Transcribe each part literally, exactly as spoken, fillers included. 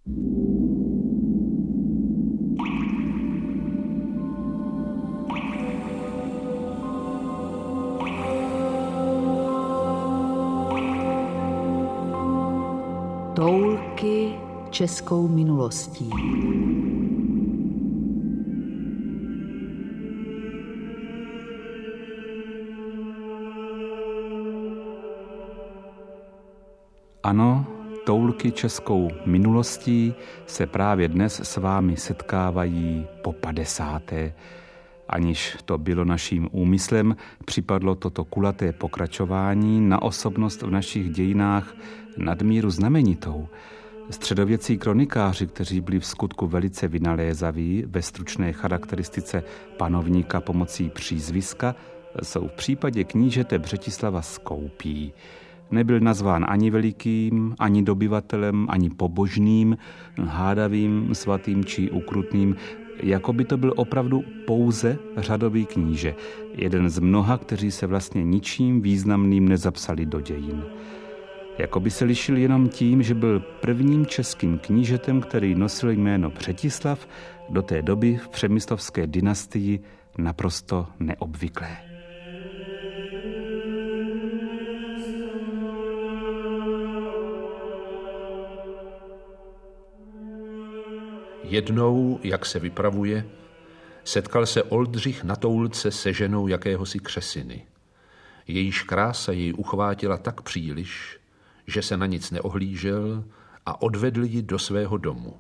Toulky českou minulostí. Ano, toulky českou minulostí se právě dnes s vámi setkávají po padesáté. Aniž to bylo naším úmyslem, připadlo toto kulaté pokračování na osobnost v našich dějinách nadmíru znamenitou. Středověcí kronikáři, kteří byli v skutku velice vynalézaví ve stručné charakteristice panovníka pomocí přízviska, jsou v případě knížete Břetislava Skoupí. Nebyl nazván ani velikým, ani dobyvatelem, ani pobožným, hádavým, svatým či ukrutným, jako by to byl opravdu pouze řadový kníže, jeden z mnoha, kteří se vlastně ničím významným nezapsali do dějin. Jako by se lišil jenom tím, že byl prvním českým knížetem, který nosil jméno Břetislav, do té doby v přemyslovské dynastii naprosto neobvyklé. Jednou, jak se vypravuje, setkal se Oldřich na toulce se ženou jakéhosi křesiny. Jejíž krása jej uchvátila tak příliš, že se na nic neohlížel a odvedl ji do svého domu.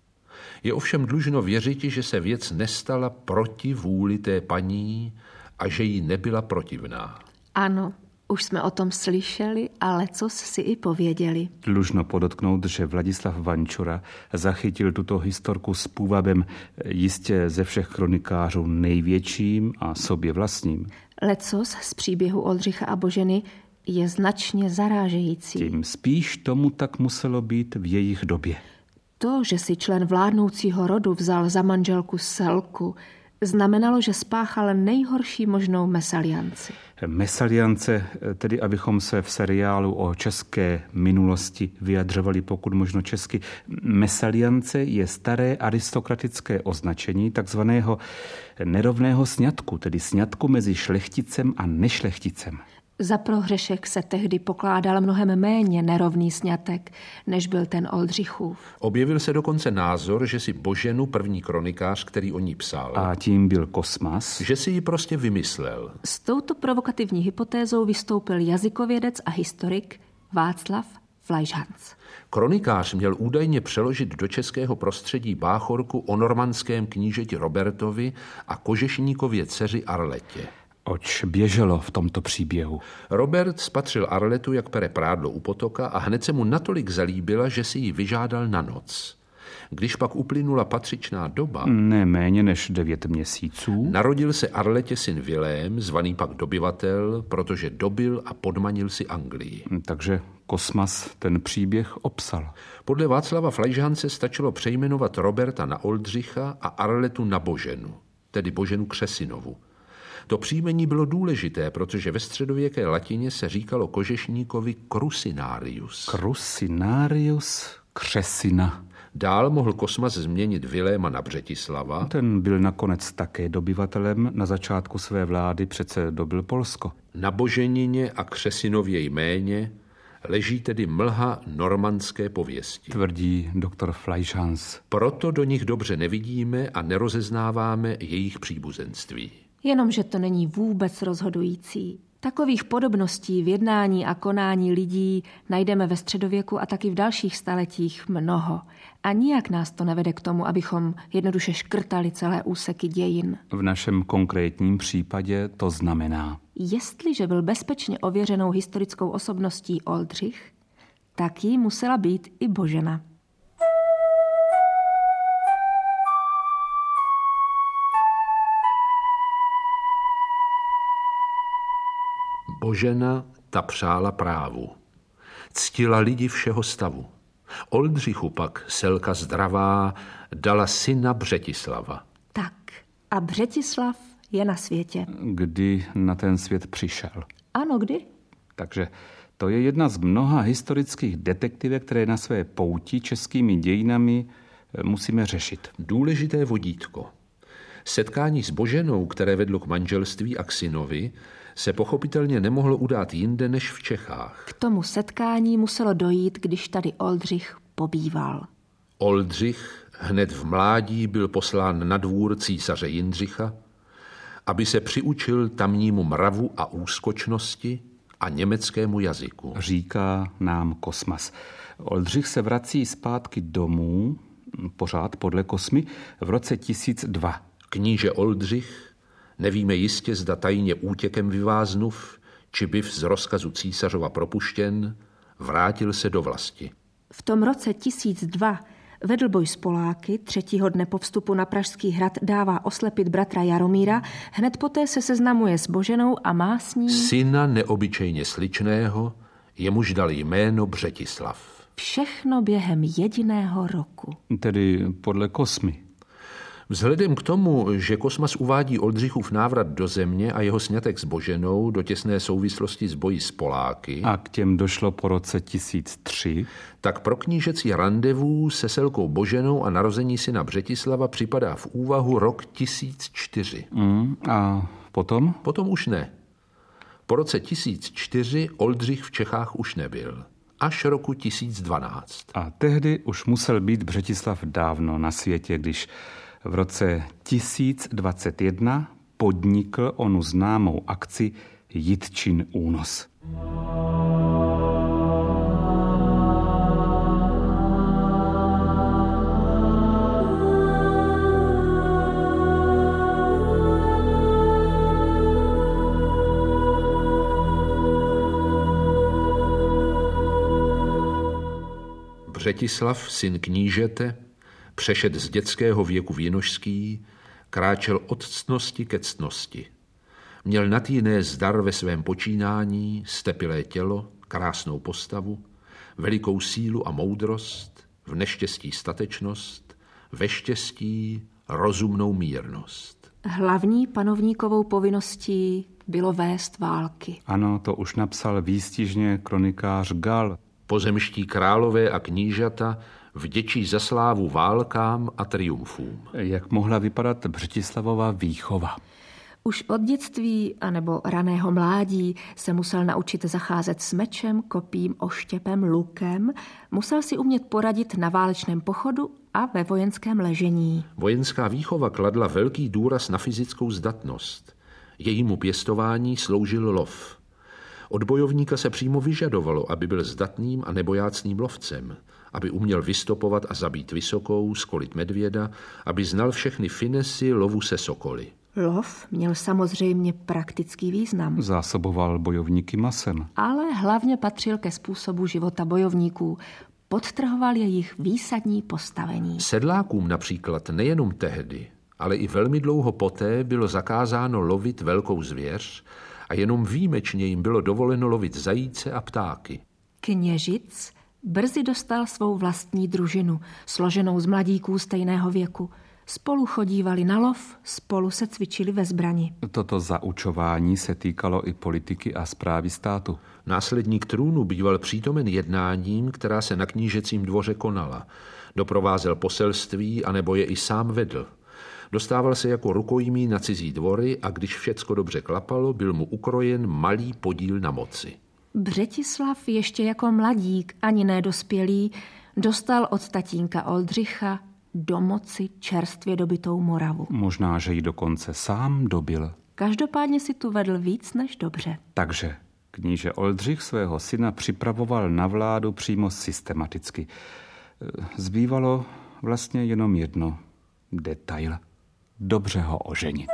Je ovšem dlužno věřit, že se věc nestala proti vůli té paní a že jí nebyla protivná. Ano, už jsme o tom slyšeli a lecos si i pověděli. Dlužno podotknout, že Vladislav Vančura zachytil tuto historku s půvabem jistě ze všech kronikářů největším a sobě vlastním. Lecos z příběhu Oldřicha a Boženy je značně zarážející. Tím spíš tomu tak muselo být v jejich době. To, že si člen vládnoucího rodu vzal za manželku Selku, znamenalo, že spáchal nejhorší možnou mesalianci. Mesaliance, tedy abychom se v seriálu o české minulosti vyjadřovali pokud možno česky. Mesaliance je staré aristokratické označení takzvaného nerovného sňatku, tedy sňatku mezi šlechticem a nešlechticem. Za prohřešek se tehdy pokládal mnohem méně nerovný sňatek, než byl ten Oldřichův. Objevil se dokonce názor, že si Boženu, první kronikář, který o ní psal, a tím byl Kosmas, že si ji prostě vymyslel. S touto provokativní hypotézou vystoupil jazykovědec a historik Václav Fleischhans. Kronikář měl údajně přeložit do českého prostředí báchorku o normandském knížeti Robertovi a kožešníkově dceři Arletě. Oč běželo v tomto příběhu? Robert spatřil Arletu, jak pere prádlo u potoka, a hned se mu natolik zalíbila, že si ji vyžádal na noc. Když pak uplynula patřičná doba, ne méně než devět měsíců, narodil se Arletě syn Vilém, zvaný pak dobyvatel, protože dobil a podmanil si Anglii. Takže Kosmas ten příběh obsal. Podle Václava Fleischhanse stačilo přejmenovat Roberta na Oldřicha a Arletu na Boženu, tedy Boženu Křesinovu. To příjmení bylo důležité, protože ve středověké latině se říkalo kožešníkovi Crucinarius. Crucinarius Křesina. Dál mohl Kosmas změnit Viléma na Břetislava. Ten byl nakonec také dobyvatelem, na začátku své vlády přece dobyl Polsko. Na Boženině a Křesinově jméně leží tedy mlha normandské pověsti, tvrdí doktor Fleischhans. Proto do nich dobře nevidíme a nerozeznáváme jejich příbuzenství. Jenomže to není vůbec rozhodující. Takových podobností v jednání a konání lidí najdeme ve středověku a taky v dalších staletích mnoho. A nijak nás to nevede k tomu, abychom jednoduše škrtali celé úseky dějin. V našem konkrétním případě to znamená: jestliže byl bezpečně ověřenou historickou osobností Oldřich, tak jí musela být i Božena. Božena ta přála právu. Ctila lidi všeho stavu. Oldřichu pak Selka zdravá dala syna Břetislava. Tak a Břetislav je na světě. Kdy na ten svět přišel? Ano, kdy? Takže To je jedna z mnoha historických detektivek, které na své pouti českými dějinami musíme řešit. Důležité vodítko. Setkání s Boženou, které vedlo k manželství a k synovi, se pochopitelně nemohlo udát jinde než v Čechách. K tomu setkání muselo dojít, když tady Oldřich pobýval. Oldřich hned v mládí byl poslán na dvůr císaře Jindřicha, aby se přiučil tamnímu mravu a úskočnosti a německému jazyku. Říká nám Kosmas. Oldřich se vrací zpátky domů, pořád podle Kosmy, v roce tisíc dva. Kníže Oldřich, nevíme jistě, zda tajně útěkem vyváznuv, či byv z rozkazu císařova propuštěn, vrátil se do vlasti. V tom roce tisíc dva vedl boj s Poláky, třetího dne po vstupu na Pražský hrad dává oslepit bratra Jaromíra, hned poté se seznamuje s Boženou a má s ní syna neobyčejně sličného, jemuž dal jméno Břetislav. Všechno během jediného roku. Tedy podle Kosmy. Vzhledem k tomu, že Kosmas uvádí Oldřichův návrat do země a jeho sňatek s Boženou do těsné souvislosti s boji s Poláky, a k těm došlo po roce tisíc tři, tak pro knížecí randevů se selkou Boženou a narození syna Břetislava připadá v úvahu rok tisíc čtyři. Mm, a potom? Potom už ne. Po roce tisíc čtyři Oldřich v Čechách už nebyl. Až roku tisíc dvanáct. A tehdy už musel být Břetislav dávno na světě, když v roce tisíc dvacet jedna podnikl onu známou akci Jitčin únos. Břetislav, syn knížete, přešed z dětského věku věnožský, kráčel od ctnosti ke ctnosti. Měl nad jiné zdar ve svém počínání, stepilé tělo, krásnou postavu, velikou sílu a moudrost, v neštěstí statečnost, ve štěstí rozumnou mírnost. Hlavní panovníkovou povinností bylo vést války. Ano, to už napsal výstižně kronikář Gal. Pozemští králové a knížata vděčí za slávu válkám a triumfům. Jak mohla vypadat Břetislavova výchova? Už od dětství anebo raného mládí se musel naučit zacházet s mečem, kopím, oštěpem, lukem. Musel si umět poradit na válečném pochodu a ve vojenském ležení. Vojenská výchova kladla velký důraz na fyzickou zdatnost. Jejímu pěstování sloužil lov. Od bojovníka se přímo vyžadovalo, aby byl zdatným a nebojácným lovcem, aby uměl vystopovat a zabít vysokou, skolit medvěda, aby znal všechny finesy lovu se sokoly. Lov měl samozřejmě praktický význam. Zásoboval bojovníky masem. Ale hlavně patřil ke způsobu života bojovníků. Podtrhoval jejich výsadní postavení. Sedlákům například nejenom tehdy, ale i velmi dlouho poté bylo zakázáno lovit velkou zvěř a jenom výjimečně jim bylo dovoleno lovit zajíce a ptáky. Kněžic brzy dostal svou vlastní družinu, složenou z mladíků stejného věku. Spolu chodívali na lov, spolu se cvičili ve zbrani. Toto zaučování se týkalo i politiky a správy státu. Následník trůnu býval přítomen jednáním, která se na knížecím dvoře konala. Doprovázel poselství, anebo je i sám vedl. Dostával se jako rukojmí na cizí dvory a když všecko dobře klapalo, byl mu ukrojen malý podíl na moci. Břetislav ještě jako mladík, ani nedospělý, dostal od tatínka Oldřicha do moci čerstvě dobytou Moravu. Možná, že ji dokonce sám dobil. Každopádně si tu vedl víc než dobře. Takže kníže Oldřich svého syna připravoval na vládu přímo systematicky. Zbývalo vlastně jenom jedno. Detail. Dobře ho oženit.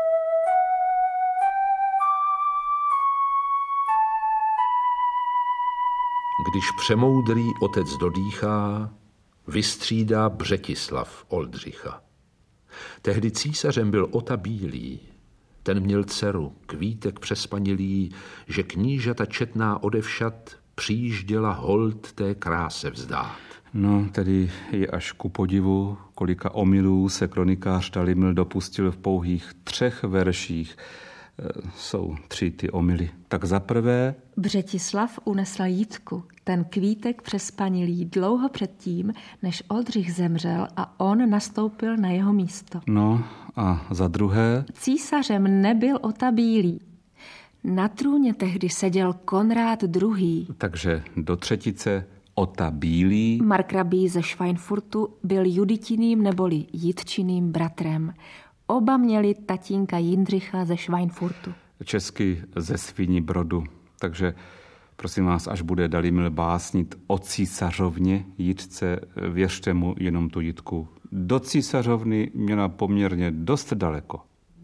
Když přemoudrý otec dodýchá, vystřídá Břetislav Oldřicha. Tehdy císařem byl Ota Bílý. Ten měl dceru, kvítek přespanilý, že knížata četná odevšat přijížděla hold té kráse vzdát. No, tedy je až ku podivu, kolika omylů se kronikář Daliml dopustil v pouhých třech verších Jsou tři ty omyly. Tak za prvé... Břetislav unesl Jitku, ten kvítek přespanilý dlouho předtím, než Oldřich zemřel a on nastoupil na jeho místo. No a za druhé... Císařem nebyl Ota Bílý. Na trůně tehdy seděl Konrád druhý. Takže do třetice Ota Bílý. Markrabí ze Schweinfurtu byl Juditiným neboli Jitčiným bratrem. Oba měli tatínka Jindřicha ze Schweinfurtu. Česky ze Svinibrodu. Takže prosím vás, až bude Dalimil básnit o císařovně Jitce, věřte mu jenom tu Jitku. Do císařovny měla poměrně dost daleko.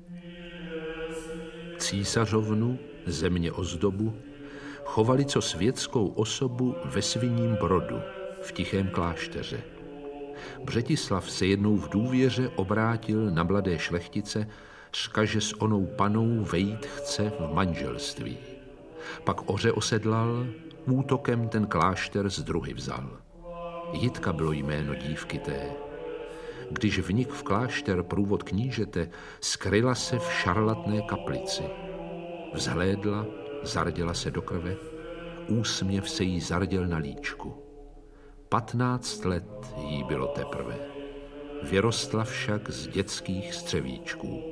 Císařovnu, země ozdobu, chovali co světskou osobu ve Sviním Brodu, v tichém klášteře. Břetislav se jednou v důvěře obrátil na mladé šlechtice, řka, že s onou panou vejít chce v manželství. Pak oře osedlal, útokem ten klášter z druhy vzal. Jitka bylo jméno dívky té. Když vnik v klášter průvod knížete, skryla se v šarlatné kaplici. Vzhlédla, zarděla se do krve, úsměv se jí zarděl na líčku. Patnáct let jí bylo teprve. Vyrostla však z dětských střevíčků.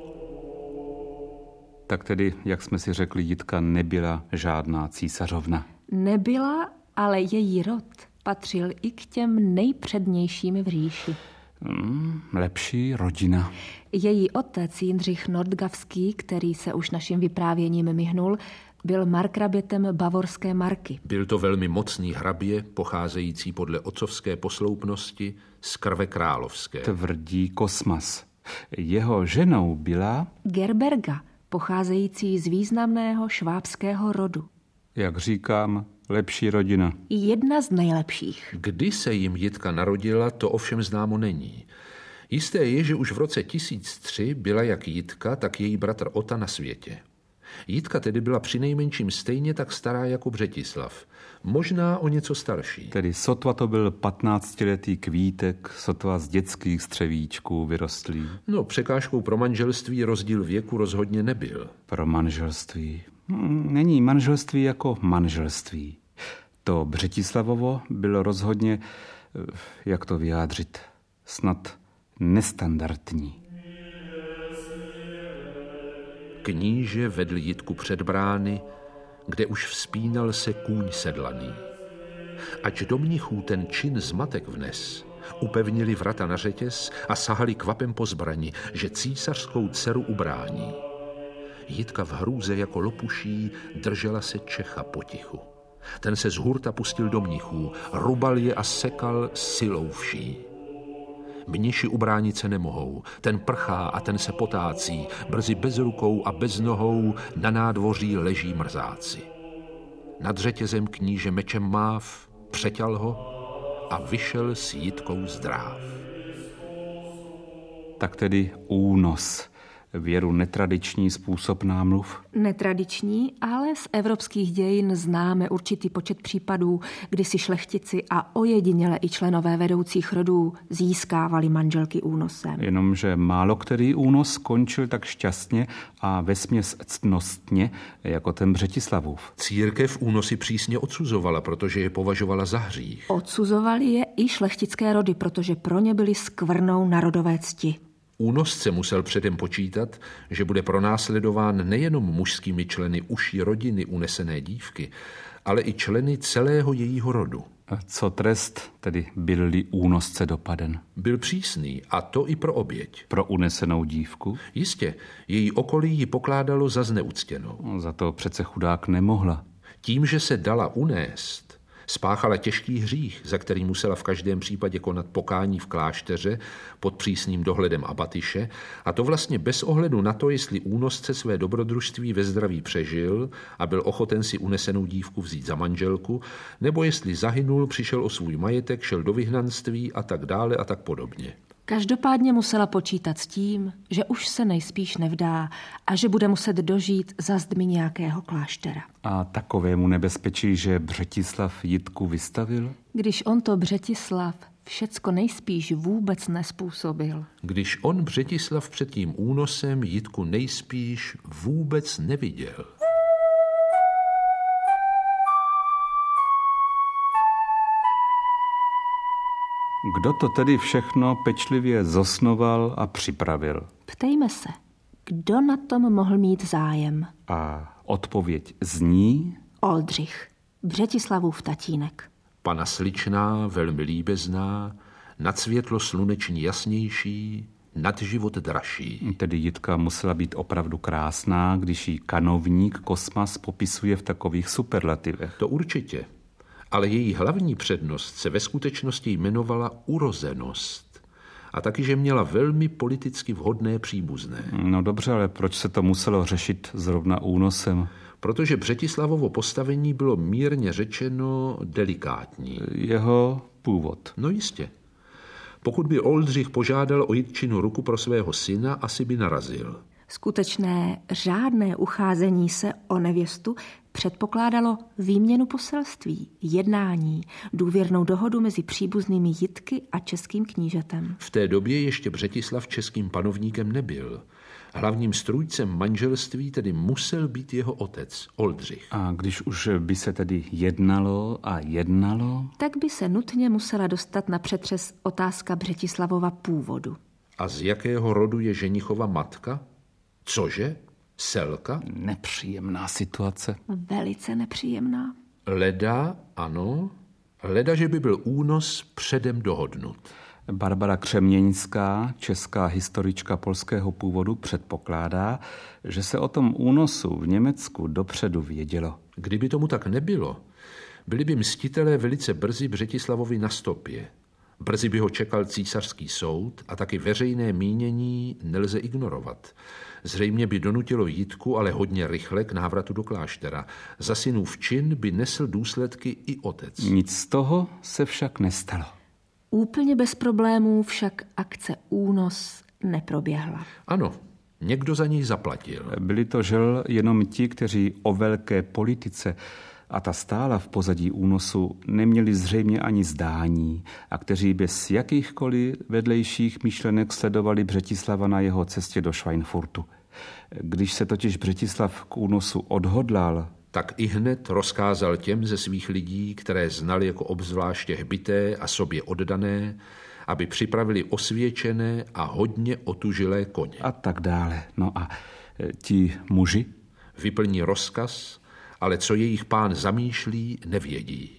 Tak tedy, jak jsme si řekli, Jitka nebyla žádná císařovna. Nebyla, ale její rod patřil i k těm nejpřednějším v říši. Hmm, lepší rodina. Její otec Jindřich Nordgavský, který se už naším vyprávěním myhnul, byl markrabětem bavorské Marky. Byl to velmi mocný hrabě, pocházející podle otcovské posloupnosti z krve královské. Tvrdí Kosmas. Jeho ženou byla... Gerberga, pocházející z významného švábského rodu. Jak říkám, lepší rodina. Jedna z nejlepších. Kdy se jim Jitka narodila, to ovšem známo není. Jisté je, že už v roce tisíc tři byla jak Jitka, tak její bratr Ota na světě. Jitka tedy byla přinejmenším stejně tak stará jako Břetislav. Možná o něco starší. Tedy sotva to byl patnáctiletý kvítek, sotva z dětských střevíčků vyrostlý. No, překážkou pro manželství rozdíl věku rozhodně nebyl. Pro manželství? Není manželství jako manželství. To Břetislavovo bylo rozhodně, jak to vyjádřit, snad nestandardní. Kníže vedl Jitku před brány, kde už vzpínal se kůň sedlaný. Ač do mnichů ten čin zmatek vnes, upevnili vrata na řetěz a sahali kvapem po zbrani, že císařskou dceru ubrání. Jitka v hrůze jako lopuší držela se Čecha potichu. Ten se z hurta pustil do mnichů, rubal je a sekal silou vší. Mniši ubránit se nemohou, ten prchá a ten se potácí, brzy bez rukou a bez nohou na nádvoří leží mrzáci. Nad řetězem kníže mečem máv, přeťal ho a vyšel s Jitkou zdráv. Tak tedy únos. Věru netradiční způsob námluv? Netradiční, ale z evropských dějin známe určitý počet případů, kdy si šlechtici a ojediněle i členové vedoucích rodů získávali manželky únosem. Jenomže málo který únos skončil tak šťastně a vesměs ctnostně jako ten Břetislavův. Církev únosy přísně odsuzovala, protože je považovala za hřích. Odsuzovali je i šlechtické rody, protože pro ně byly skvrnou národové cti. Únosce musel předem počítat, že bude pronásledován nejenom mužskými členy uší rodiny unesené dívky, ale i členy celého jejího rodu. Co trest, tedy byl-li únosce dopaden? Byl přísný, a to i pro oběť. Pro unesenou dívku? Jistě, její okolí ji pokládalo za zneuctěnou. Za to přece chudák nemohla. Tím, že se dala unést, spáchala těžký hřích, za který musela v každém případě konat pokání v klášteře pod přísným dohledem abatyše, a to vlastně bez ohledu na to, jestli únosce své dobrodružství ve zdraví přežil a byl ochoten si unesenou dívku vzít za manželku, nebo jestli zahynul, přišel o svůj majetek, šel do vyhnanství a tak dále a tak podobně. Každopádně musela počítat s tím, že už se nejspíš nevdá a že bude muset dožít za zdmi nějakého kláštera. A takovému nebezpečí, že Břetislav Jitku vystavil? Když on to Břetislav všecko nejspíš vůbec nespůsobil. Když on Břetislav před tím únosem Jitku nejspíš vůbec neviděl. Kdo to tedy všechno pečlivě zosnoval a připravil? Ptejme se, kdo na tom mohl mít zájem? A odpověď zní? Oldřich, Břetislavův tatínek. Pana sličná, velmi líbezná, nad světlo sluneční jasnější, nad život dražší. Tedy Jitka musela být opravdu krásná, když ji kanovník Kosmas popisuje v takových superlativech. To určitě. Ale její hlavní přednost se ve skutečnosti jmenovala urozenost. A taky, že měla velmi politicky vhodné příbuzné. No dobře, ale proč se to muselo řešit zrovna únosem? Protože Břetislavovo postavení bylo mírně řečeno delikátní. Jeho původ. No jistě. Pokud by Oldřich požádal o Jitčinu ruku pro svého syna, asi by narazil. Skutečné řádné ucházení se o nevěstu předpokládalo výměnu poselství, jednání, důvěrnou dohodu mezi příbuznými Jitky a českým knížetem. V té době ještě Břetislav českým panovníkem nebyl. Hlavním strůjcem manželství tedy musel být jeho otec, Oldřich. A když už by se tedy jednalo a jednalo? Tak by se nutně musela dostat na přetřes otázka Břetislavova původu. A z jakého rodu je ženichova matka? Cože? Selka? Nepříjemná situace. Velice nepříjemná. Leda, ano. Leda, že by byl únos předem dohodnut. Barbara Křeměňská, česká historička polského původu, předpokládá, že se o tom únosu v Německu dopředu vědělo. Kdyby tomu tak nebylo, byli by mstitelé velice brzy Břetislavovi na stopě. Brzy by ho čekal císařský soud a taky veřejné mínění nelze ignorovat. Zřejmě by donutilo Jitku, ale hodně rychle, k návratu do kláštera. Za synův čin by nesl důsledky i otec. Nic z toho se však nestalo. Úplně bez problémů však akce únos neproběhla. Ano, někdo za něj zaplatil. Byli to žel jenom ti, kteří o velké politice a ta stála v pozadí únosu neměli zřejmě ani zdání a kteří bez jakýchkoliv vedlejších myšlenek sledovali Břetislava na jeho cestě do Schweinfurtu. Když se totiž Břetislav k únosu odhodlal, tak i hned rozkázal těm ze svých lidí, které znali jako obzvláště hbité a sobě oddané, aby připravili osvědčené a hodně otužilé koně. A tak dále. No a ti muži? Vyplní rozkaz, ale co jejich pán zamýšlí, nevědí.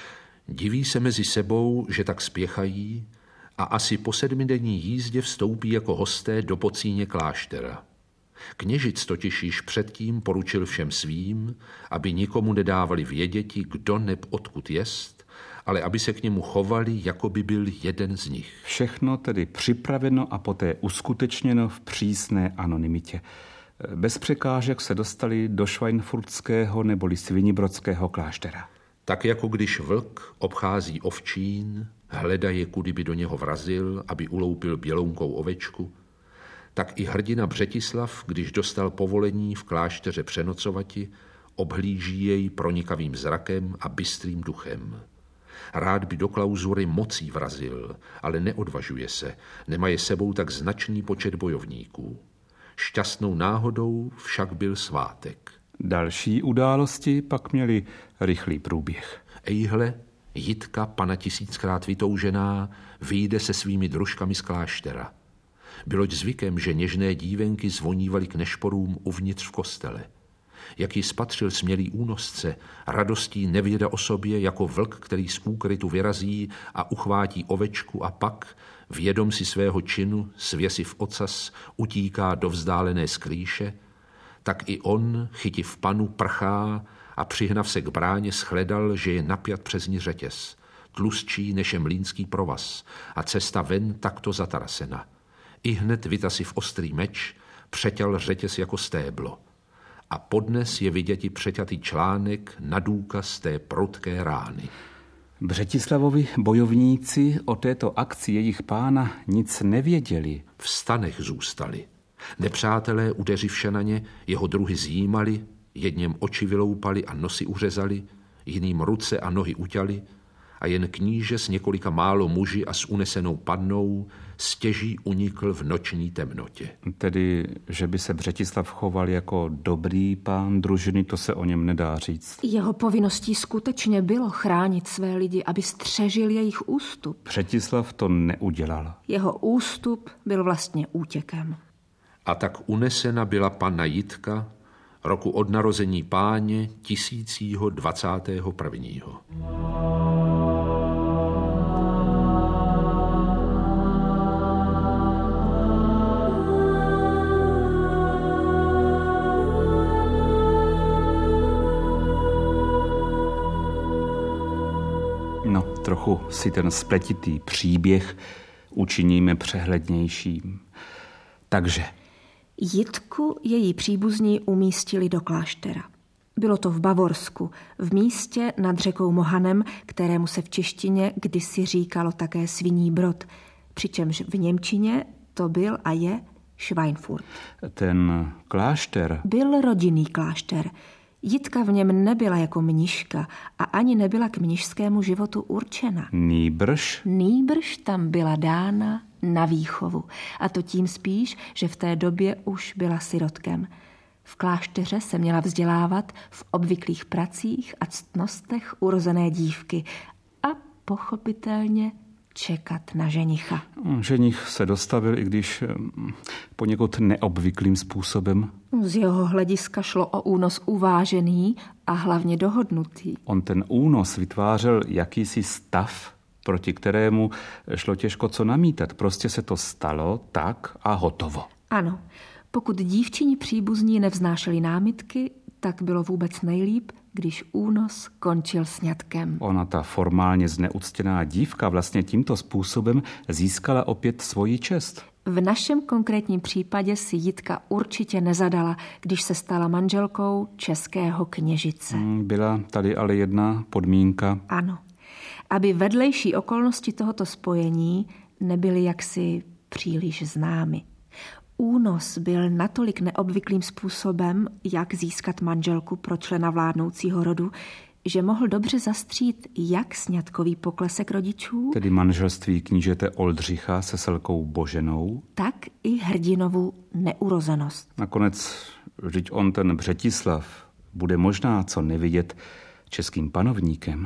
Diví se mezi sebou, že tak spěchají a asi po sedmidenní jízdě vstoupí jako hosté do Pocíně kláštera. Kněžic totiž již předtím poručil všem svým, aby nikomu nedávali věděti, kdo neb odkud jest, ale aby se k němu chovali, jako by byl jeden z nich. Všechno tedy připraveno a poté uskutečněno v přísné anonymitě. Bez překážek se dostali do Schweinfurtského neboli Svinibrodského kláštera. Tak jako když vlk obchází ovčín, hledaje, kudy by do něho vrazil, aby uloupil bělounkou ovečku, tak i hrdina Břetislav, když dostal povolení v klášteře přenocovati, obhlíží jej pronikavým zrakem a bystrým duchem. Rád by do klauzury mocí vrazil, ale neodvažuje se, nemá je sebou tak značný počet bojovníků. Šťastnou náhodou však byl svátek. Další události pak měly rychlý průběh. Ejhle, Jitka, pana tisíckrát vytoužená, vyjde se svými družkami z kláštera. Byloť zvykem, že něžné dívenky zvonívaly k nešporům uvnitř v kostele. Jak ji spatřil smělý únosce, radostí nevěda o sobě jako vlk, který z úkrytu vyrazí a uchvátí ovečku a pak, vědom si svého činu, svěsiv ocas, utíká do vzdálené skrýše, tak i on, chytiv panu, prchá a přihnav se k bráně shledal, že je napjat přes ní řetěz, tlustší než je mlýnský provaz a cesta ven takto zatarasena. I hned vytasiv ostrý meč, přeťal řetěz jako stéblo. A podnes je viděti přeťatý článek na důkaz té prudké rány. Břetislavovi bojovníci o této akci jejich pána nic nevěděli. V stanech zůstali. Nepřátelé, udeřivše na ně, jeho druhy zjímali, jedněm oči vyloupali a nosy uřezali, jiným ruce a nohy uťali a jen kníže s několika málo muži a s unesenou pannou stěží unikl v noční temnotě. Tedy, že by se Břetislav choval jako dobrý pán družiny, to se o něm nedá říct. Jeho povinností skutečně bylo chránit své lidi, aby střežil jejich ústup. Břetislav to neudělal. Jeho ústup byl vlastně útěkem. A tak unesena byla panna Jitka roku od narození Páně tisícího dvacátého prvního. No, trochu si ten spletitý příběh učiníme přehlednějším. Takže Jitku její příbuzní umístili do kláštera. Bylo to v Bavorsku, v místě nad řekou Mohanem, kterému se v češtině kdysi říkalo také Sviní Brod, přičemž v němčině to byl a je Schweinfurt. ten klášter, Byl rodinný klášter. Jitka v něm nebyla jako mniška a ani nebyla k mnišskému životu určena. nýbrž, Nýbrž tam byla dána na výchovu. A to tím spíš, že v té době už byla sirotkem. V klášteře se měla vzdělávat v obvyklých pracích a ctnostech urozené dívky a pochopitelně čekat na ženicha. ženich se dostavil, i když hm, poněkud neobvyklým způsobem. Z jeho hlediska šlo o únos uvážený a hlavně dohodnutý. On ten únos vytvářel jakýsi stav, proti kterému šlo těžko co namítat. Prostě se to stalo tak a hotovo. Ano, pokud dívčini příbuzní nevznášeli námitky, tak bylo vůbec nejlíp, když únos končil sňatkem. Ona, ta formálně zneuctěná dívka, vlastně tímto způsobem získala opět svoji čest. V našem konkrétním případě si Jitka určitě nezadala, když se stala manželkou českého kněžice. Byla tady ale jedna podmínka. Ano, aby vedlejší okolnosti tohoto spojení nebyly jaksi příliš známy. Únos byl natolik neobvyklým způsobem, jak získat manželku pro člena vládnoucího rodu, že mohl dobře zastřít jak sňatkový poklesek rodičů, Tedy manželství knížete Oldřicha se Selkou Boženou. tak i hrdinovu neurozenost. Nakonec, vždyť on, ten Břetislav, bude možná co nevidět českým panovníkem.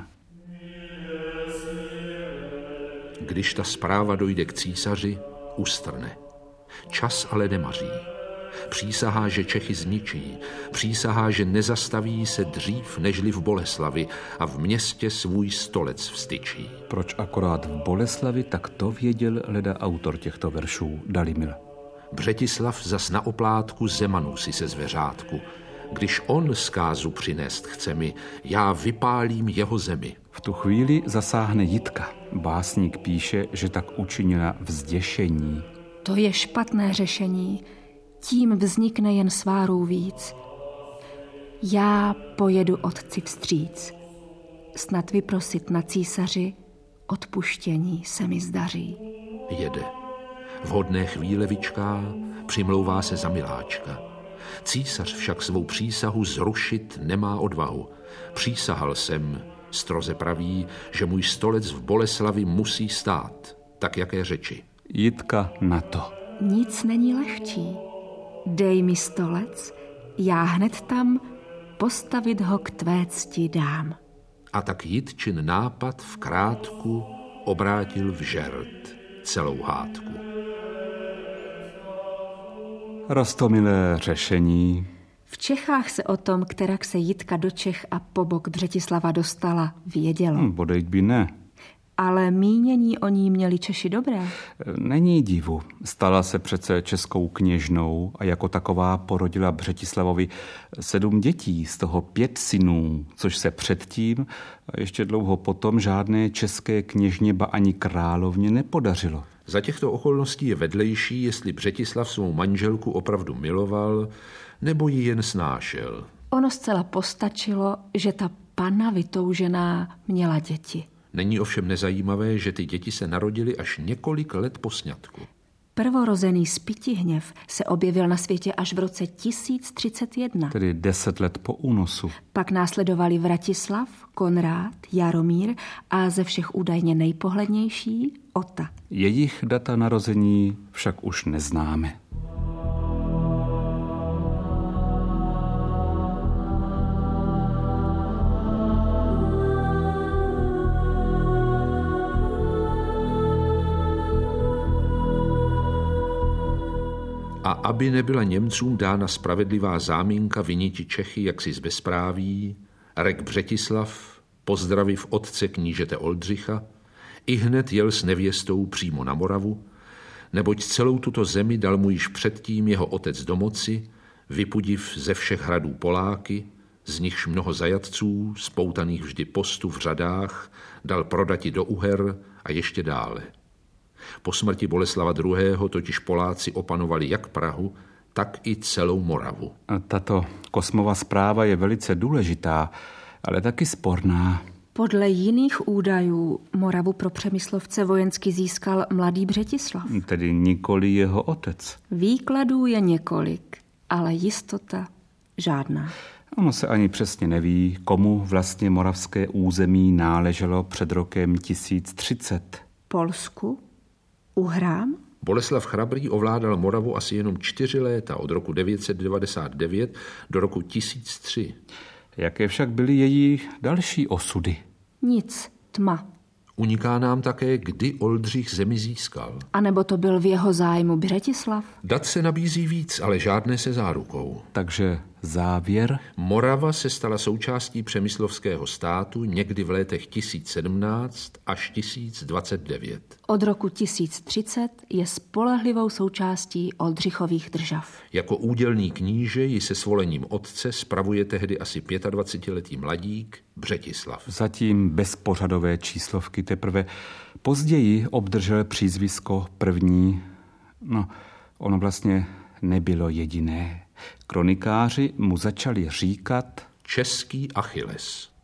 Když ta zpráva dojde k císaři, ustrne. Čas ale nemaří. Přísahá, že Čechy zničí. Přísahá, že nezastaví se dřív nežli v Boleslavi a v městě svůj stolec vstyčí. Proč akorát v Boleslavi, tak to věděl leda autor těchto veršů, Dalimil. Břetislav zas na oplátku Zemanů si se zveřátku. Když on zkázu přinést chce mi, já vypálím jeho zemi. V tu chvíli zasáhne Jitka. Básník píše, že tak učinila v zděšení. To je špatné řešení. Tím vznikne jen svárů víc. Já pojedu otci vstříc. Snad vyprosit na císaři odpuštění se mi zdaří. Jede. Vhodné chvíle vyčká, přimlouvá se za miláčka. Císař však svou přísahu zrušit nemá odvahu. Přísahal jsem, stroze praví, že můj stolec v Boleslavi musí stát. Tak jaké řeči? Jitka na to. Nic není lehčí. Dej mi stolec, já hned tam postavit ho k tvé cti dám. A tak Jitčin nápad v krátku obrátil v žert celou hádku. Roztomilé řešení. V Čechách se o tom, kterak se Jitka do Čech a po bok Břetislava dostala, vědělo. Hm, bodejť by ne. Ale mínění o ní měli Češi dobré. Není divu. Stala se přece českou kněžnou a jako taková porodila Břetislavovi sedm dětí, z toho pět synů, což se předtím a ještě dlouho potom žádné české kněžně ba ani královně nepodařilo. Za těchto okolností je vedlejší, jestli Břetislav svou manželku opravdu miloval, nebo ji jen snášel. Ono zcela postačilo, že ta panna vytoužená měla děti. Není ovšem nezajímavé, že ty děti se narodily až několik let po sňatku. Prvorozený Spytihněv se objevil na světě až v roce tisíc třicet jedna. Tedy deset let po únosu. Pak následovali Vratislav, Konrád, Jaromír a ze všech údajně nejpohlednější Ota. Jejich data narození však už neznáme. A aby nebyla Němcům dána spravedlivá záminka viniti Čechy jaksi z bezpráví, rek Břetislav, pozdraviv otce knížete Oldřicha, ihned jel s nevěstou přímo na Moravu, neboť celou tuto zemi dal mu již předtím jeho otec do moci, vypudiv ze všech hradů Poláky, z nichž mnoho zajatců, spoutaných vždy postu v řadách, dal prodati do Uher a ještě dále. Po smrti Boleslava druhého. totiž Poláci opanovali jak Prahu, tak i celou Moravu. Tato Kosmova zpráva je velice důležitá, ale taky sporná. Podle jiných údajů Moravu pro Přemyslovce vojensky získal mladý Břetislav. Tedy nikoli jeho otec. Výkladů je několik, ale jistota žádná. Ono se ani přesně neví, komu vlastně moravské území náleželo před rokem tisíc třicet. Polsku? Uhrám? Boleslav Chrabrý ovládal Moravu asi jenom čtyři léta, od roku devět set devadesát devět do roku tisíc tři. Jaké však byly její další osudy? Nic, tma. Uniká nám také, kdy Oldřich zemi získal. A nebo to byl v jeho zájmu Břetislav? Dat se nabízí víc, ale žádné se zárukou. Takže závěr? Morava se stala součástí přemyslovského státu někdy v letech tisíc sedmnáct až tisíc dvacet devět. Od roku tisíc třicet je spolehlivou součástí Oldřichových držav. Jako údělný kníže ji se svolením otce spravuje tehdy asi dvacetiletý mladík Břetislav. Zatím bez pořadové číslovky, teprve později obdržel přízvisko první. No, ono vlastně nebylo jediné. Kronikáři mu začali říkat Český Achilles.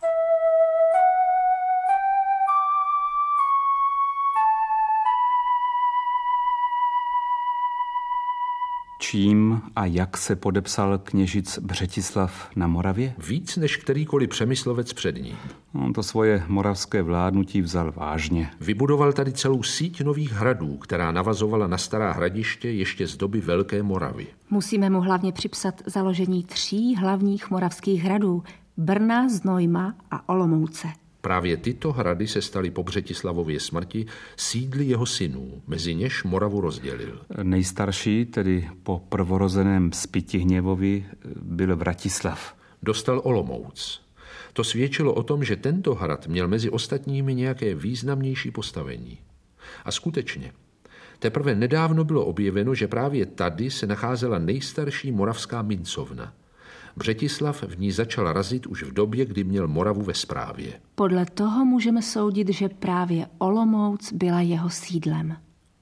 Čím a jak se podepsal kněžic Břetislav na Moravě? Víc než kterýkoliv Přemyslovec před ním. On to svoje moravské vládnutí vzal vážně. Vybudoval tady celou síť nových hradů, která navazovala na stará hradiště ještě z doby Velké Moravy. Musíme mu hlavně připsat založení tří hlavních moravských hradů: Brna, Znojma a Olomouce. Právě tyto hrady se staly po Břetislavově smrti sídly jeho synů, mezi něž Moravu rozdělil. Nejstarší, tedy po prvorozeném Spytihněvovi, byl Vratislav. Dostal Olomouc. To svědčilo o tom, že tento hrad měl mezi ostatními nějaké významnější postavení. A skutečně, teprve nedávno bylo objeveno, že právě tady se nacházela nejstarší moravská mincovna. Břetislav v ní začal razit už v době, kdy měl Moravu ve správě. Podle toho můžeme soudit, že právě Olomouc byla jeho sídlem.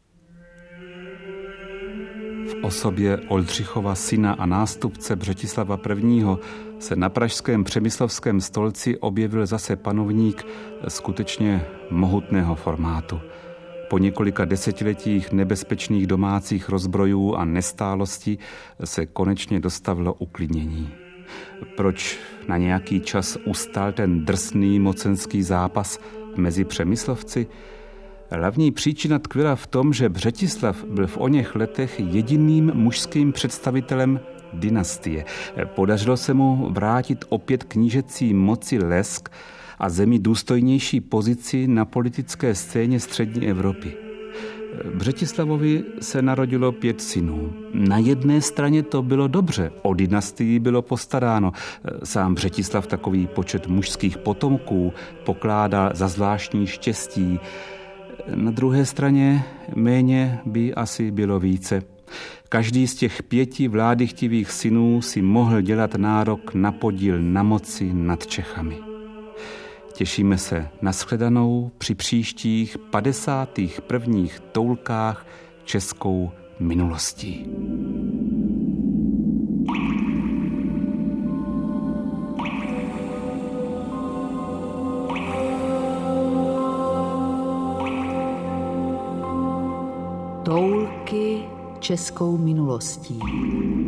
V osobě Oldřichova syna a nástupce Břetislava prvního. se na pražském přemyslovském stolci objevil zase panovník skutečně mohutného formátu. Po několika desetiletích nebezpečných domácích rozbrojů a nestálostí se konečně dostavilo uklidnění. Proč na nějaký čas ustal ten drsný mocenský zápas mezi Přemyslovci? Hlavní příčina tkvěla v tom, že Břetislav byl v oněch letech jediným mužským představitelem dynastie. Podařilo se mu vrátit opět knížecí moci lesk a zemi důstojnější pozici na politické scéně střední Evropy. Břetislavovi se narodilo pět synů. Na jedné straně to bylo dobře, o dynastii bylo postaráno. Sám Břetislav takový počet mužských potomků pokládal za zvláštní štěstí. Na druhé straně méně by asi bylo více. Každý z těch pěti vládychtivých synů si mohl dělat nárok na podíl na moci nad Čechami. Těšíme se na shledanou při příštích padesátých prvních toulkách českou minulostí. Toulky českou minulostí.